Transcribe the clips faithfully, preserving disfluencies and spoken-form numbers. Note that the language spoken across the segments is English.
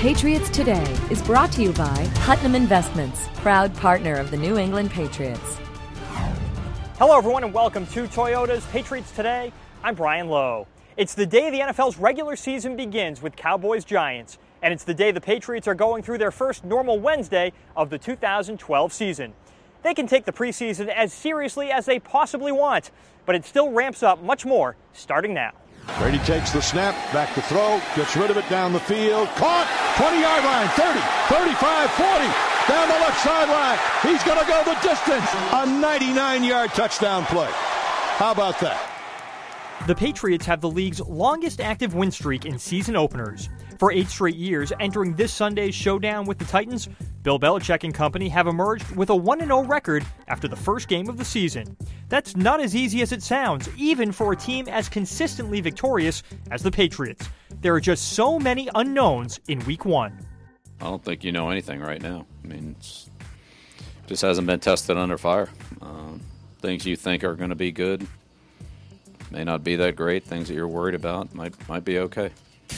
Patriots Today is brought to you by Putnam Investments, proud partner of the New England Patriots. Hello, everyone, and welcome to Toyota's Patriots Today. I'm Brian Lowe. It's the day the N F L's regular season begins with Cowboys-Giants, and it's the day the Patriots are going through their first normal Wednesday of the two thousand twelve season. They can take the preseason as seriously as they possibly want, but it still ramps up much more starting now. Brady takes the snap, back to throw, gets rid of it down the field, caught, twenty-yard line, thirty, thirty-five, forty, down the left sideline. He's going to go the distance. A ninety-nine-yard touchdown play. How about that? The Patriots have the league's longest active win streak in season openers. For eight straight years, entering this Sunday's showdown with the Titans, Bill Belichick and company have emerged with a one and oh record after the first game of the season. That's not as easy as it sounds, even for a team as consistently victorious as the Patriots. There are just so many unknowns in week one. I don't think you know anything right now. I mean, it's just hasn't been tested under fire. Um, things you think are going to be good may not be that great. Things that you're worried about might might be okay.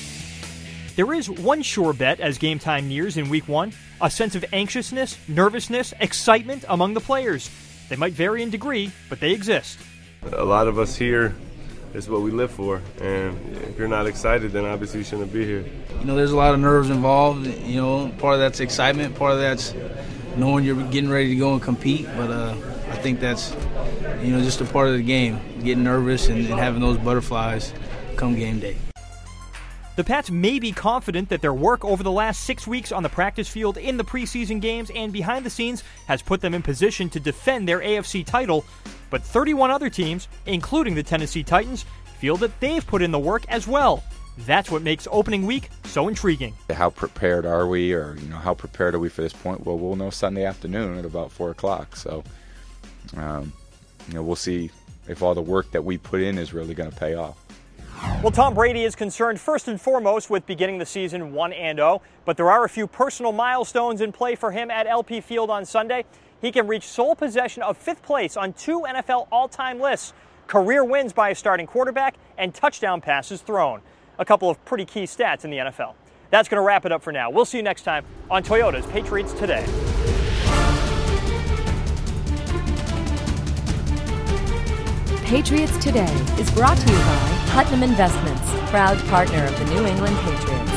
There is one sure bet as game time nears in week one, a sense of anxiousness, nervousness, excitement among the players. They might vary in degree, but they exist. A lot of us here is what we live for, and if you're not excited, then obviously you shouldn't be here. You know, there's a lot of nerves involved. You know, part of that's excitement, part of that's knowing you're getting ready to go and compete, but uh, I think that's, you know, just a part of the game, getting nervous and, and having those butterflies come game day. The Pats may be confident that their work over the last six weeks on the practice field, in the preseason games, and behind the scenes has put them in position to defend their A F C title, but thirty-one other teams, including the Tennessee Titans, feel that they've put in the work as well. That's what makes opening week so intriguing. How prepared are we, or you know, how prepared are we for this point? Well, we'll know Sunday afternoon at about four o'clock. So, um, you know, we'll see if all the work that we put in is really going to pay off. Well, Tom Brady is concerned first and foremost with beginning the season one and oh, but there are a few personal milestones in play for him at L P Field on Sunday. He can reach sole possession of fifth place on two N F L all-time lists: career wins by a starting quarterback and touchdown passes thrown. A couple of pretty key stats in the N F L. That's going to wrap it up for now. We'll see you next time on Toyota's Patriots Today. Patriots Today is brought to you by Putnam Investments, proud partner of the New England Patriots.